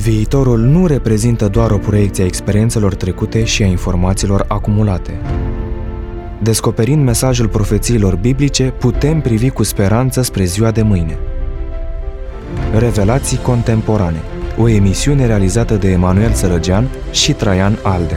Viitorul nu reprezintă doar o proiecție a experiențelor trecute și a informațiilor acumulate. Descoperind mesajul profețiilor biblice, putem privi cu speranță spre ziua de mâine. Revelații contemporane, o emisiune realizată de Emanuel Sărăgean și Traian Aldea.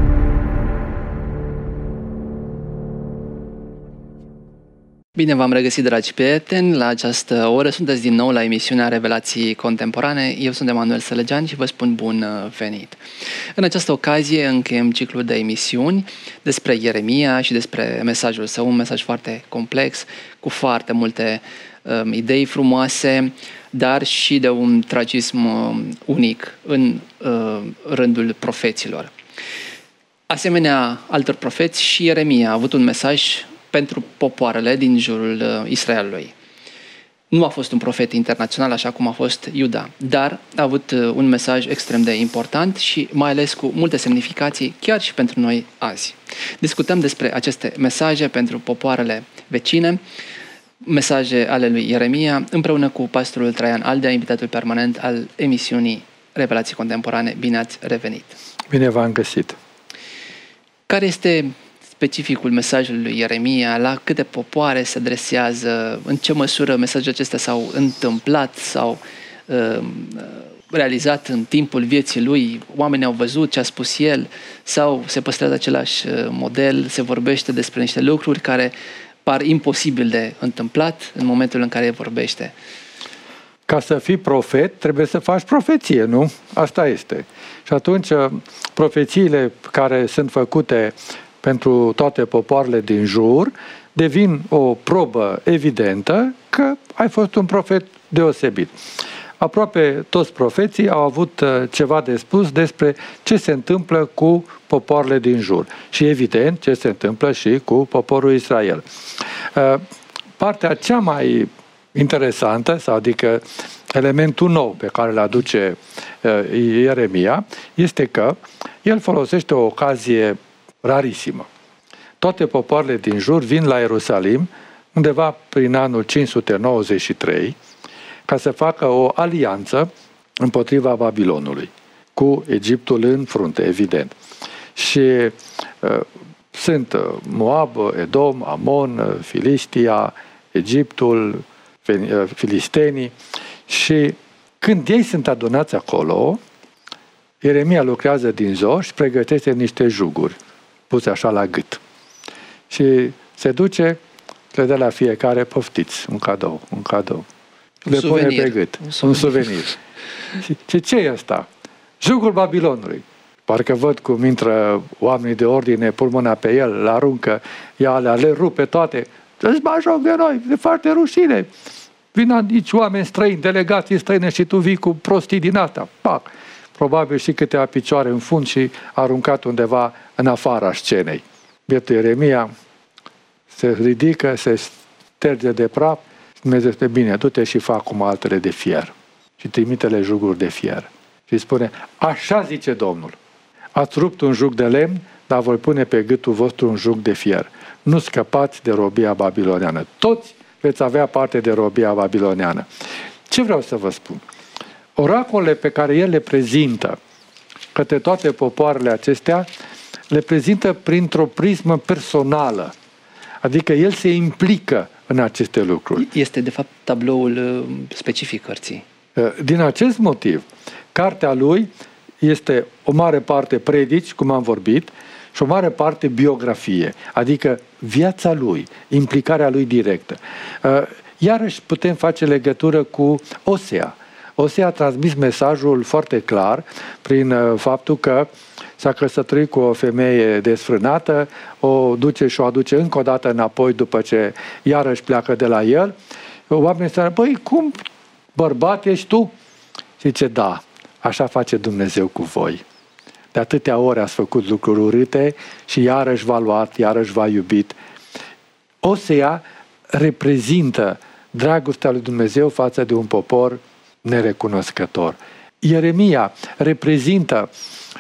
Bine v-am regăsit, dragi prieteni, la această oră. Sunteți din nou la emisiunea Revelații Contemporane. Eu sunt Emanuel Sărăgean și vă spun bun venit. În această ocazie încheiem ciclul de emisiuni despre Ieremia și despre mesajul său, un mesaj foarte complex, cu foarte multe idei frumoase, dar și de un tragism unic în rândul profeților. Asemenea altor profeți, și Ieremia a avut un mesaj pentru popoarele din jurul Israelului. Nu a fost un profet internațional așa cum a fost Iuda, dar a avut un mesaj extrem de important și mai ales cu multe semnificații chiar și pentru noi azi. Discutăm despre aceste mesaje pentru popoarele vecine, mesaje ale lui Ieremia, împreună cu pastorul Traian Aldea, invitatul permanent al emisiunii Revelații Contemporane. Bine ați revenit! Bine v-am găsit! Care este specificul mesajului lui Ieremia? La câte popoare se adresează? În ce măsură mesajele acestea s-au întâmplat sau realizat în timpul vieții lui? Oamenii au văzut ce a spus el sau se păstrează același model? Se vorbește despre niște lucruri care par imposibil de întâmplat în momentul în care vorbește? Ca să fii profet, trebuie să faci profeție, nu? Asta este. Și atunci, profețiile care sunt făcute pentru toate popoarele din jur devin o probă evidentă că ai fost un profet deosebit. Aproape toți profeții au avut ceva de spus despre ce se întâmplă cu popoarele din jur și evident ce se întâmplă și cu poporul Israel. Partea cea mai interesantă, sau adică elementul nou pe care îl aduce Ieremia, este că el folosește o ocazie rarisimă. Toate popoarele din jur vin la Ierusalim undeva prin anul 593 ca să facă o alianță împotriva Babilonului, cu Egiptul în frunte, evident. Și sunt Moab, Edom, Amon, Filistia, Egiptul, filistenii, și când ei sunt adunați acolo, Ieremia lucrează din zor și pregătește niște juguri puse așa la gât. Și se duce, le dă la fiecare: poftiți, un cadou, un cadou. Le pune pe gât, un suvenir. Și ce e asta? Jugul Babilonului. Parcă văd cum intră oamenii de ordine, pun mâna pe el, le aruncă, le rupe toate. Îți mai joc de noi, de foarte rușine. Vin aici oameni străini, delegații străine și tu vii cu prostii din asta. Pac! Probabil și câteva picioare în fund și aruncat undeva în afara scenei. Bietul Ieremia se ridică, se șterge de praf și Dumnezeu spune: bine, du-te și fă acum altele de fier. Și trimite-le juguri de fier. Și spune: așa zice Domnul, ați rupt un jug de lemn, dar voi pune pe gâtul vostru un jug de fier. Nu scăpați de robia babiloniană. Toți veți avea parte de robia babiloniană. Ce vreau să vă spun? Oracolele pe care el le prezintă către toate popoarele acestea, le prezintă printr-o prismă personală. Adică el se implică în aceste lucruri. Este, de fapt, tabloul specific cărții. Din acest motiv, cartea lui este o mare parte predici, cum am vorbit, și o mare parte biografie, adică viața lui, implicarea lui directă. Iarăși putem face legătură cu Osea. Osea a transmis mesajul foarte clar prin faptul că s-a căsătorit cu o femeie desfrânată, o duce și o aduce încă o dată înapoi după ce iarăși pleacă de la el. Oamenii se băi, cum bărbat ești tu? Și zice: da, așa face Dumnezeu cu voi. De atâtea ori ați făcut lucruri urâte și iarăși v-a luat, iarăși v-a iubit. Osea reprezintă dragostea lui Dumnezeu față de un popor nerecunoscător. Ieremia reprezintă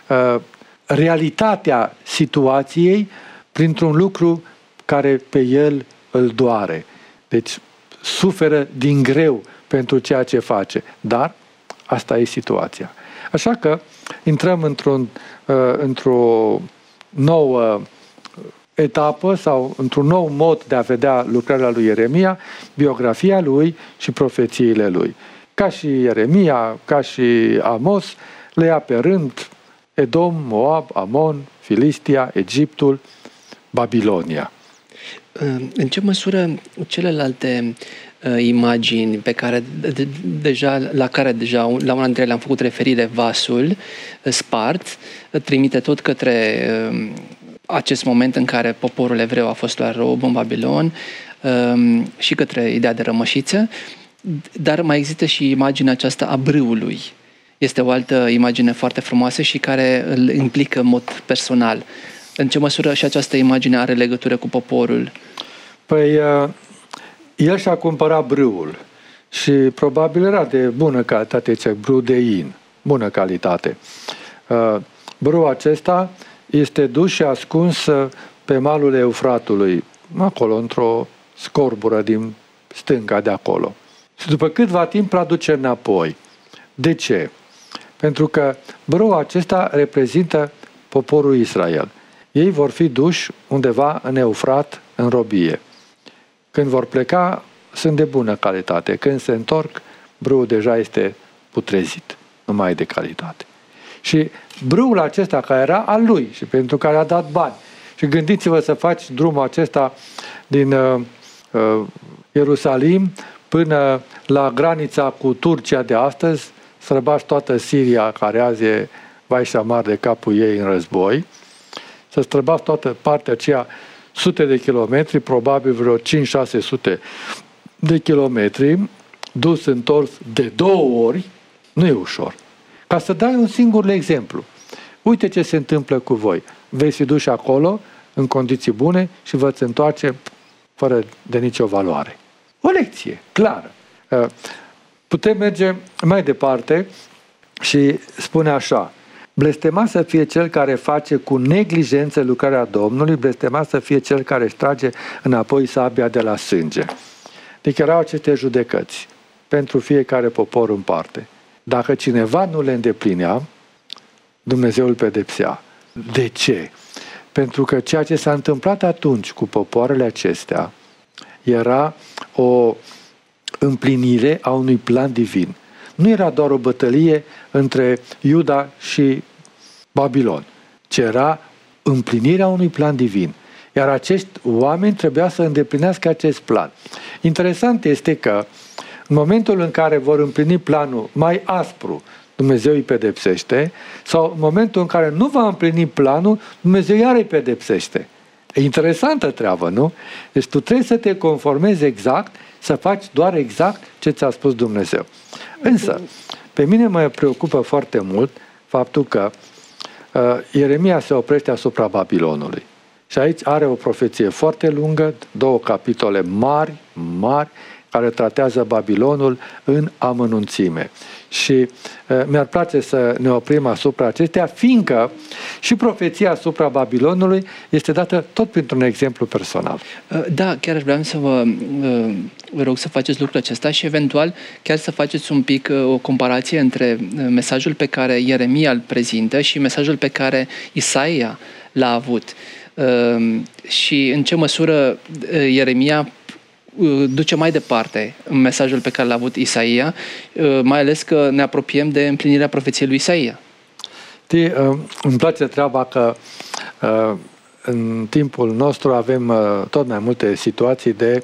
realitatea situației printr-un lucru care pe el îl doare. Deci suferă din greu pentru ceea ce face, dar Asta e situația. Așa că intrăm într-o nouă etapă sau într-un nou mod de a vedea lucrarea lui Ieremia, biografia lui și profețiile lui. Ca și Ieremia, ca și Amos, le ia pe rând Edom, Moab, Amon, Filistia, Egiptul, Babilonia. În ce măsură celelalte imagini pe care la care deja la una dintre ele am făcut referire, vasul spart, trimite tot către acest moment în care poporul evreu a fost luat rob în Babilon și către ideea de rămășiță, dar mai există și imaginea aceasta a brâului. Este o altă imagine foarte frumoasă și care îl implică în mod personal. În ce măsură și această imagine are legătură cu poporul? Păi, el și-a cumpărat brâul și probabil era de bună calitate, ce brâu de in, bună calitate. Brâul acesta este dus și ascuns pe malul Eufratului, acolo, într-o scorbură din stânga de acolo. Și după câtva timp îl aduce înapoi. De ce? Pentru că brâul acesta reprezintă poporul Israel. Ei vor fi duși undeva în Eufrat, în robie. Când vor pleca, sunt de bună calitate. Când se întorc, brâul deja este putrezit, nu mai e de calitate. Și brâul acesta care era al lui și pentru care a dat bani. Și gândiți-vă să faci drumul acesta din Ierusalim până la granița cu Turcia de astăzi, să răbași toată Siria, care azi e vai și amar de capul ei în război, să străbați toată partea aceea sute de kilometri, probabil vreo 5-600 de kilometri, dus întors de 2 ori, nu e ușor. Ca să dai un singur exemplu. Uite ce se întâmplă cu voi. Veți fi duși acolo, în condiții bune și vă întoarce fără de nicio valoare. O lecție clară. Putem merge mai departe și spune așa: blestemat să fie cel care face cu neglijență lucrarea Domnului, blestemat să fie cel care își trage înapoi sabia de la sânge. Deci erau aceste judecăți pentru fiecare popor în parte. Dacă cineva nu le îndeplinea, Dumnezeu îl pedepsea. De ce? Pentru că ceea ce s-a întâmplat atunci cu popoarele acestea era o împlinire a unui plan divin. Nu era doar o bătălie între Iuda și Babilon, ci era împlinirea unui plan divin. Iar acești oameni trebuia să îndeplinească acest plan. Interesant este că în momentul în care vor împlini planul mai aspru, Dumnezeu îi pedepsește, sau în momentul în care nu va împlini planul, Dumnezeu iar îi pedepsește. E interesantă treabă, nu? Deci tu trebuie să te conformezi exact, să faci doar exact ce ți-a spus Dumnezeu. Însă, pe mine mă preocupă foarte mult faptul că Ieremia se oprește asupra Babilonului. Și aici are o profeție foarte lungă, 2 capitole mari, care tratează Babilonul în amănunțime. Și mi-ar place să ne oprim asupra acestea, fiindcă și profeția asupra Babilonului este dată tot printr-un exemplu personal. Da, chiar vreau să vă rog să faceți lucrul acesta și eventual chiar să faceți un pic o comparație între mesajul pe care Ieremia îl prezintă și mesajul pe care Isaia l-a avut. Și în ce măsură Ieremia duce mai departe mesajul pe care l-a avut Isaia, mai ales că ne apropiem de împlinirea profeției lui Isaia. Îmi place treaba că în timpul nostru avem tot mai multe situații de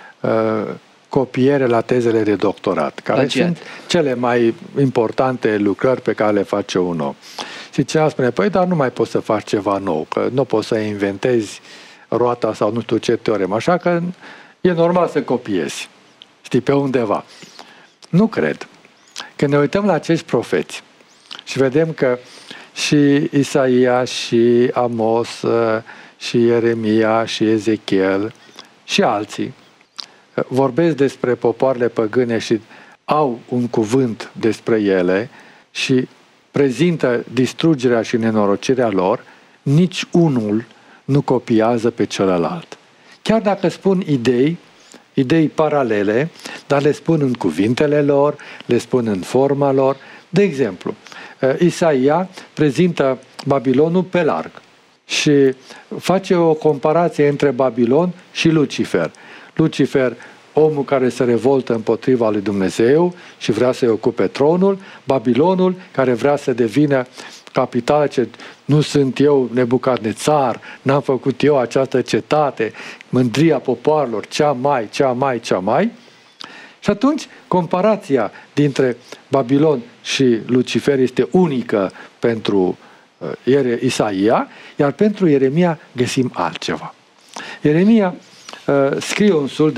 copiere la tezele de doctorat, care sunt cele mai importante lucrări pe care le face un om. Și cineva spune, păi, dar nu mai poți să faci ceva nou, că nu poți să inventezi roata sau nu știu ce teoremă, așa că e normal să copiezi, știi, pe undeva. Nu cred. Când ne uităm la acești profeți și vedem că și Isaia, și Amos, și Ieremia, și Ezechiel, și alții vorbesc despre popoarele păgâne și au un cuvânt despre ele și prezintă distrugerea și nenorocirea lor, nici unul nu copiază pe celălalt. Chiar dacă spun idei idei paralele, dar le spun în cuvintele lor, le spun în forma lor. De exemplu, Isaia prezintă Babilonul pe larg și face o comparație între Babilon și Lucifer. Lucifer, omul care se revoltă împotriva lui Dumnezeu și vrea să-i ocupe tronul, Babilonul, care vrea să devină capitală, ce nu sunt eu Nebucadnețar, n-am făcut eu această cetate, mândria popoarelor, cea mai. Și atunci, comparația dintre Babilon și Lucifer este unică pentru Isaia, iar pentru Ieremia găsim altceva. Ieremia scrie un sul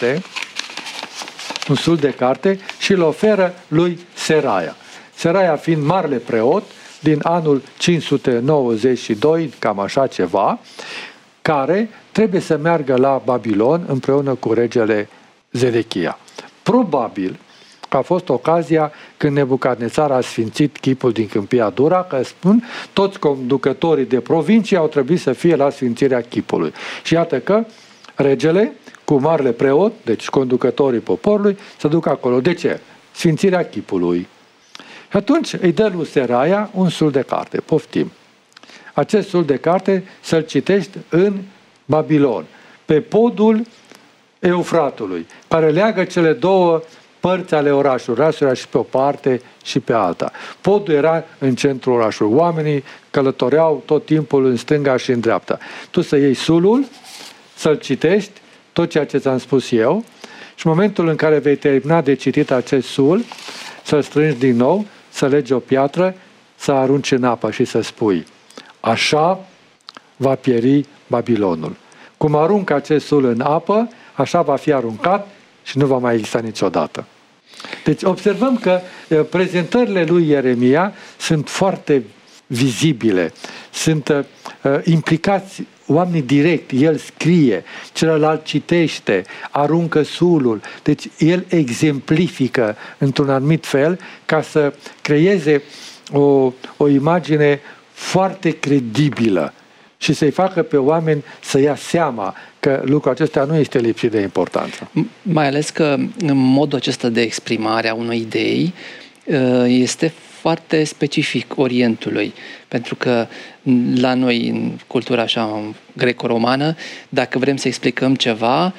de carte și îl oferă lui Seraia. Seraia fiind marele preot din anul 592, cam așa ceva, care trebuie să meargă la Babilon împreună cu regele Zedechia. Probabil că a fost ocazia când Nebucadnețar a sfințit chipul din Câmpia Dura, că spun, toți conducătorii de provincie au trebuit să fie la sfințirea chipului. Și iată că regele, cu marele preot, deci conducătorii poporului, se duc acolo. De ce? Sfințirea chipului. Și atunci îi dă lui Seraia un sul de carte. Poftim. Acest sul de carte să-l citești în Babilon, pe podul Eufratului, care leagă cele două părți ale orașului. Orașul era și pe o parte și pe alta. Podul era în centrul orașului. Oamenii călătoreau tot timpul în stânga și în dreapta. Tu să iei sulul, să-l citești, tot ceea ce ți-am spus eu, și în momentul în care vei termina de citit acest sul, să-l strângi din nou, să legi o piatră, să arunci în apă și să spui: așa va pieri Babilonul. Cum aruncă acest sul în apă, așa va fi aruncat și nu va mai exista niciodată. Deci observăm că prezentările lui Ieremia sunt foarte vizibile, sunt implicați oamenii direct, el scrie, celălalt citește, aruncă sulul. Deci el exemplifică într-un anumit fel ca să creeze o imagine foarte credibilă și să-i facă pe oameni să ia seama că lucrul acesta nu este lipsit de importanță. Mai ales că modul acesta de exprimare a unei idei este foarte specific Orientului, pentru că la noi, în cultura așa greco-romană, dacă vrem să explicăm ceva,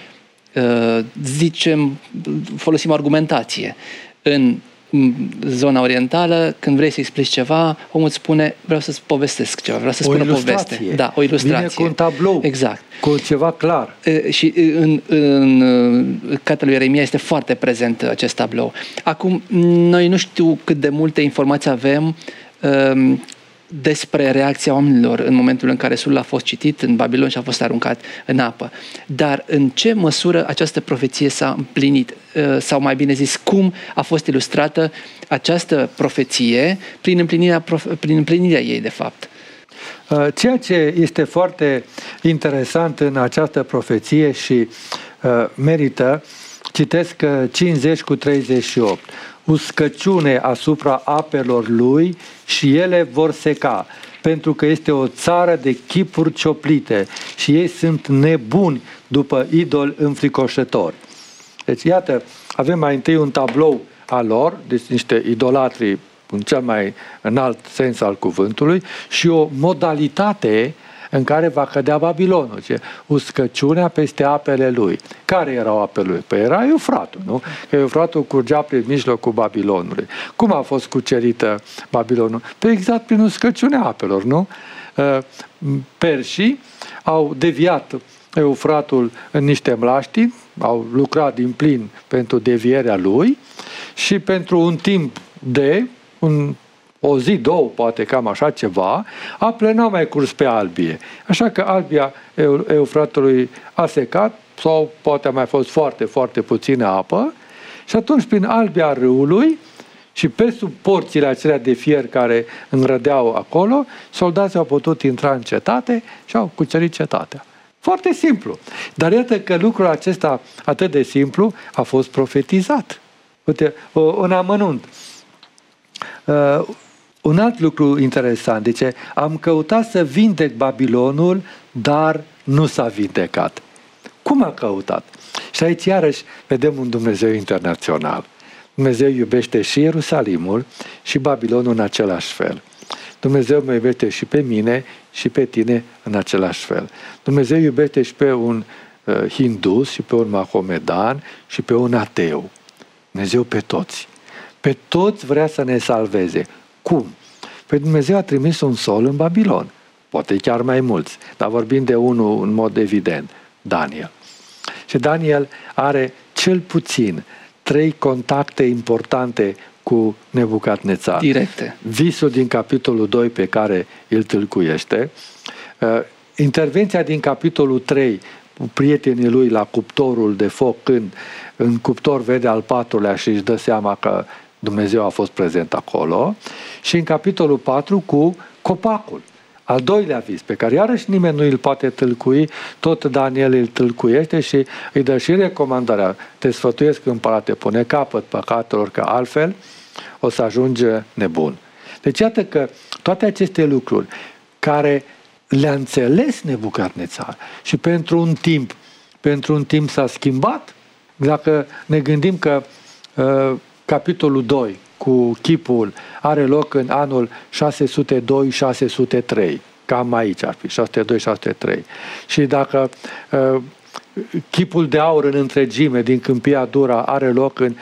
folosim argumentație. În zona orientală, când vrei să explici ceva, omul îți spune: vreau să-ți povestesc ceva, vreau să spun o poveste. Da, o ilustrație. Vine cu un tablou, exact, cu ceva clar. Și în cartea lui Ieremia este foarte prezent acest tablou. Acum, noi nu știu cât de multe informații avem despre reacția oamenilor în momentul în care sulul a fost citit în Babilon și a fost aruncat în apă. Dar în ce măsură această profeție s-a împlinit? Sau mai bine zis, cum a fost ilustrată această profeție prin împlinirea ei, de fapt? Ceea ce este foarte interesant în această profeție și merită, citesc 50:38. Uscăciune asupra apelor lui și ele vor seca, pentru că este o țară de chipuri cioplite și ei sunt nebuni după idol înfricoșători. Deci, iată, avem mai întâi un tablou al lor, deci niște idolatri în cel mai înalt sens al cuvântului, și o modalitate în care va cădea Babilonul. Uscăciunea peste apele lui. Care erau apele lui? Păi era Eufratul, nu? Că Eufratul curgea prin mijlocul Babilonului. Cum a fost cucerită Babilonul? Păi exact prin uscăciunea apelor, nu? Persii au deviat Eufratul în niște mlaștini, au lucrat din plin pentru devierea lui și pentru un timp de o zi, două, poate cam așa ceva, apele n-au mai curs pe albie. Așa că albia Eufratului a secat, sau poate a mai fost foarte, foarte puțină apă, și atunci prin albia râului și pe sub porțile acelea de fier care înrădeau acolo, soldații au putut intra în cetate și au cucerit cetatea. Foarte simplu. Dar iată că lucrul acesta atât de simplu a fost profetizat. Uite, un amănunt. Un alt lucru interesant, zice: am căutat să vindec Babilonul, dar nu s-a vindecat. Cum a căutat? Și aici iarăși vedem un Dumnezeu internațional. Dumnezeu iubește și Ierusalimul și Babilonul în același fel. Dumnezeu mă iubește și pe mine și pe tine în același fel. Dumnezeu iubește și pe un hindus și pe un mahomedan și pe un ateu. Dumnezeu pe toți. Pe toți vrea să ne salveze. Cum? Păi Dumnezeu a trimis un sol în Babilon. Poate chiar mai mulți, dar vorbim de unul în mod evident, Daniel. Și Daniel are cel puțin 3 contacte importante cu Nebucadnețar. Directe. Visul din capitolul 2 pe care îl tâlcuiește, intervenția din capitolul 3 cu prietenii lui la cuptorul de foc, când în cuptor vede al 4-lea și își dă seama că Dumnezeu a fost prezent acolo, și în capitolul 4 cu copacul. Al 2-lea vis, pe care iarăși nimeni nu îl poate tâlcui, tot Daniel îl tâlcuiește și îi dă și recomandarea: te sfătuiesc, împărate, pune capăt păcatelor, că altfel o să ajungi nebun. Deci iată că toate aceste lucruri care le-a înțeles Nebucadnețar și pentru un timp s-a schimbat. Dacă ne gândim că capitolul 2 cu chipul are loc în anul 602-603, cam aici ar fi, 602-603. Și dacă chipul de aur în întregime din Câmpia Dura are loc în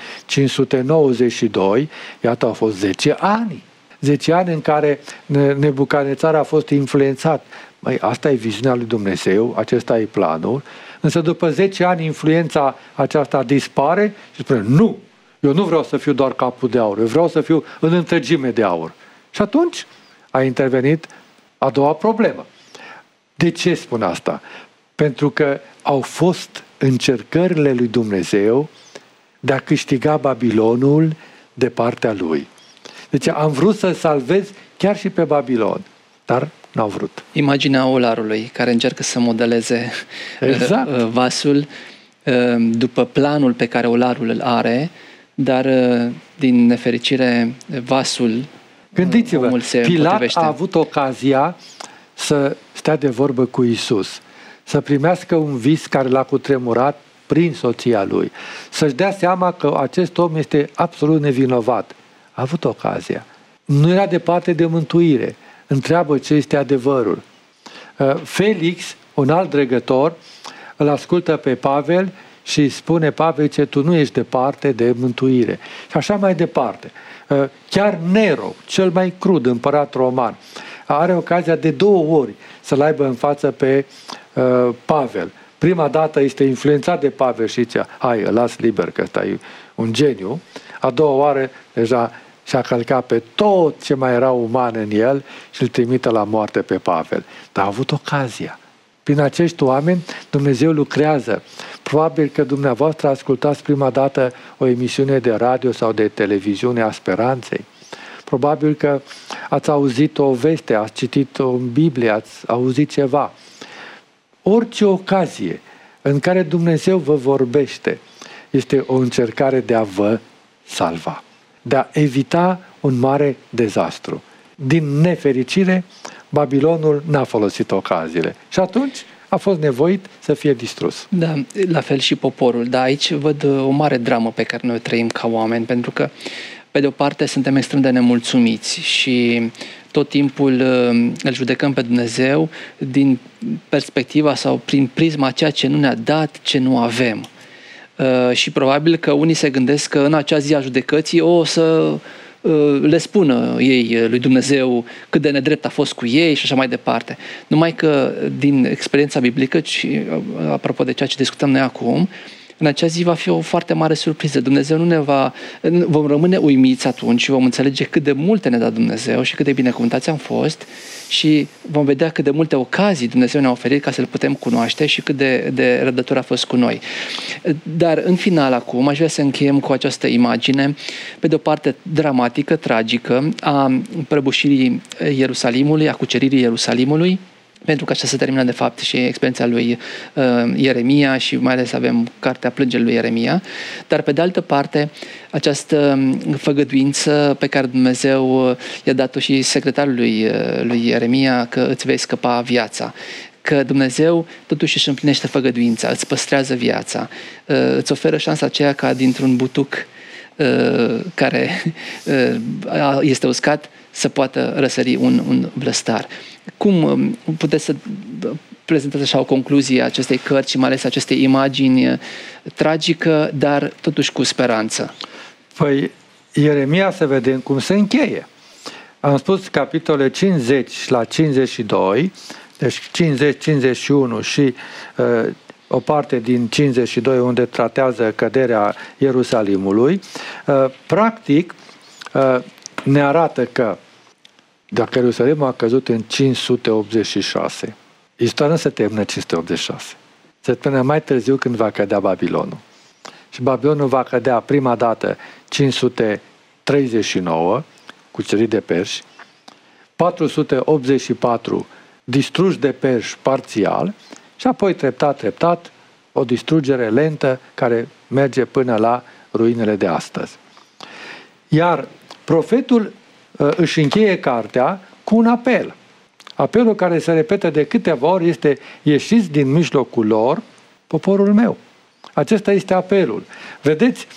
592, iată, au fost 10 ani. 10 ani în care Nebucadnețar a fost influențat. Măi, asta e viziunea lui Dumnezeu, acesta e planul, însă după 10 ani influența aceasta dispare și spune: nu, eu nu vreau să fiu doar capul de aur, eu vreau să fiu în întregime de aur. Și atunci a intervenit a doua problemă. De ce spun asta? Pentru că au fost încercările lui Dumnezeu de a câștiga Babilonul de partea lui. Deci am vrut să salvez chiar și pe Babilon, dar n-au vrut. Imaginea olarului care încearcă să modeleze exact. Vasul după planul pe care olarul îl are, dar din nefericire vasul, gândiți-vă, Pilat a avut ocazia să stea de vorbă cu Iisus, să primească un vis care l-a cutremurat prin soția lui, să-și dea seama că acest om este absolut nevinovat. A avut ocazia. Nu era departe de mântuire. Întreabă ce este adevărul. Felix, un alt dregător, îl ascultă pe Pavel și îi spune: Pavel, ce tu nu ești departe de mântuire. Și așa mai departe. Chiar Nero, cel mai crud împărat roman, are ocazia de 2 ori să-l aibă în față pe Pavel. Prima dată este influențat de Pavel și zice: hai, îl las liber, că ăsta e un geniu. A doua oară deja și-a călcat pe tot ce mai era uman în el și îl trimite la moarte pe Pavel. Dar a avut ocazia. Prin acești oameni Dumnezeu lucrează. Probabil că dumneavoastră ascultați prima dată o emisiune de radio sau de televiziune a Speranței. Probabil că ați auzit o veste, ați citit-o în Biblie, ați auzit ceva. Orice ocazie în care Dumnezeu vă vorbește este o încercare de a vă salva, de a evita un mare dezastru. Din nefericire, Babilonul n-a folosit ocaziile și atunci a fost nevoit să fie distrus. Da, la fel și poporul. Dar aici văd o mare dramă pe care noi trăim ca oameni, pentru că pe de o parte suntem extrem de nemulțumiți și tot timpul îl judecăm pe Dumnezeu din perspectiva sau prin prisma ceea ce nu ne-a dat, ce nu avem. Și probabil că unii se gândesc că în acea zi a judecății o să le spună ei lui Dumnezeu cât de nedrept a fost cu ei și așa mai departe. Numai că din experiența biblică, și apropo de ceea ce discutăm noi acum, în acea zi va fi o foarte mare surpriză. Dumnezeu vom rămâne uimiți atunci și vom înțelege cât de multe ne-a dat Dumnezeu și cât de binecuvântați am fost și vom vedea cât de multe ocazii Dumnezeu ne-a oferit ca să-L putem cunoaște și cât de răbdător a fost cu noi. Dar în final acum aș vrea să încheiem cu această imagine, pe de o parte dramatică, tragică, a prăbușirii Ierusalimului, a cuceririi Ierusalimului, pentru că așa se termină de fapt și experiența lui Ieremia și mai ales avem cartea plângerii lui Ieremia, dar pe de altă parte această făgăduință pe care Dumnezeu i-a dat-o și secretarului lui Ieremia, că îți vei scăpa viața, că Dumnezeu totuși își împlinește făgăduința, îți păstrează viața, îți oferă șansa aceea ca dintr-un butuc care este uscat să poată răsări un vlăstar. Cum puteți să prezentați așa o concluzie a acestei cărți și mai ales acestei imagini tragică, dar totuși cu speranță? Păi, Ieremia, să vedem cum se încheie. Am spus capitole 50 la 52, deci 50, 51 și o parte din 52 unde tratează căderea Ierusalimului, practic ne arată că dacă Ierusalimul a căzut în 586, istoria nu se termină 586. Se termină mai târziu când va cădea Babilonul. Și Babilonul va cădea prima dată 539, cucerit de perși, 484 distruși de perși parțial și apoi treptat o distrugere lentă care merge până la ruinele de astăzi. Iar profetul își încheie cartea cu un apel. Apelul care se repetă de câteva ori este: ieșiți din mijlocul lor, poporul meu. Acesta este apelul. Vedeți,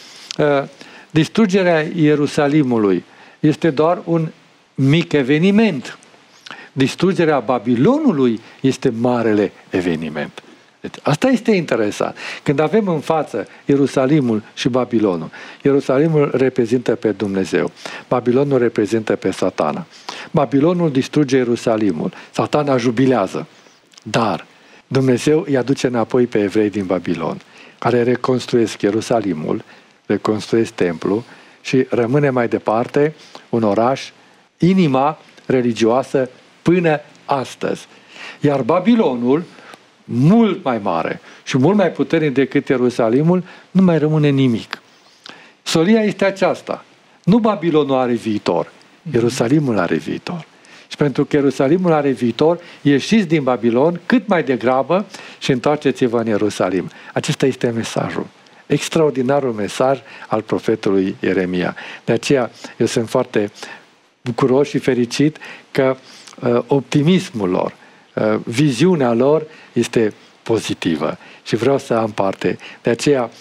distrugerea Ierusalimului este doar un mic eveniment. Distrugerea Babilonului este marele eveniment. Deci, asta este interesant. Când avem în față Ierusalimul și Babilonul, Ierusalimul reprezintă pe Dumnezeu, Babilonul reprezintă pe Satana. Babilonul distruge Ierusalimul, Satana jubilează, dar Dumnezeu îi aduce înapoi pe evrei din Babilon, care reconstruiesc Ierusalimul, reconstruiesc templul și rămâne mai departe un oraș, inima religioasă până astăzi. Iar Babilonul, mult mai mare și mult mai puternic decât Ierusalimul, nu mai rămâne nimic. Solia este aceasta. Nu Babilonul are viitor, Ierusalimul are viitor. Și pentru că Ierusalimul are viitor, ieșiți din Babilon cât mai degrabă și întoarceți-vă în Ierusalim. Acesta este mesajul. Extraordinarul mesaj al profetului Ieremia. De aceea eu sunt foarte bucuros și fericit că optimismul lor, viziunea lor este pozitivă și vreau să am parte. De aceea,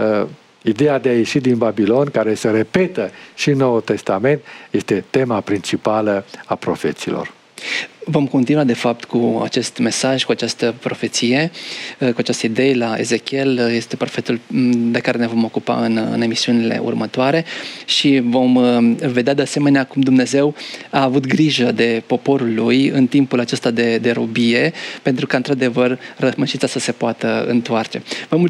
ideea de a ieși din Babilon, care se repetă și în Noul Testament, este tema principală a profeților. Vom continua, de fapt, cu acest mesaj, cu această profeție, cu această idee la Ezechiel. Este profetul de care ne vom ocupa în emisiunile următoare și vom vedea de asemenea cum Dumnezeu a avut grijă de poporul lui în timpul acesta de robie, pentru că, într-adevăr, rămășița să se poată întoarce.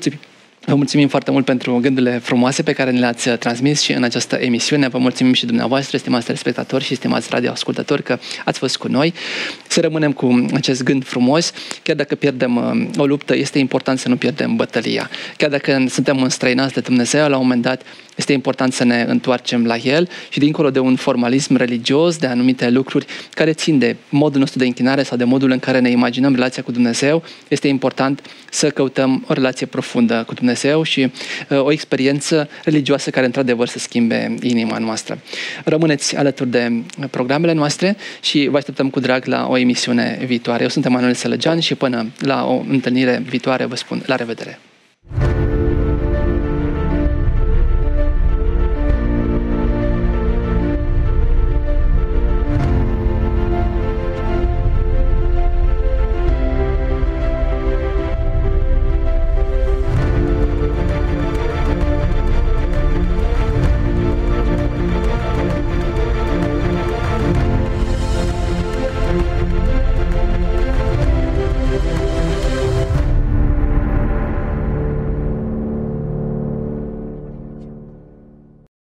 Vă mulțumim foarte mult pentru gândurile frumoase pe care ne le-ați transmis și în această emisiune. Vă mulțumim și dumneavoastră, stimați telespectatori și stimați radioascultători, că ați fost cu noi. Să rămânem cu acest gând frumos. Chiar dacă pierdem o luptă, este important să nu pierdem bătălia. Chiar dacă suntem înstrăinați de Dumnezeu, la un moment dat este important să ne întoarcem la El și dincolo de un formalism religios, de anumite lucruri care țin de modul nostru de închinare sau de modul în care ne imaginăm relația cu Dumnezeu, este important să căutăm o relație profundă cu Dumnezeu și o experiență religioasă care într-adevăr să schimbe inima noastră. Rămâneți alături de programele noastre și vă așteptăm cu drag la o emisiune viitoare. Eu sunt Emanuel Sălăgean și până la o întâlnire viitoare vă spun la revedere!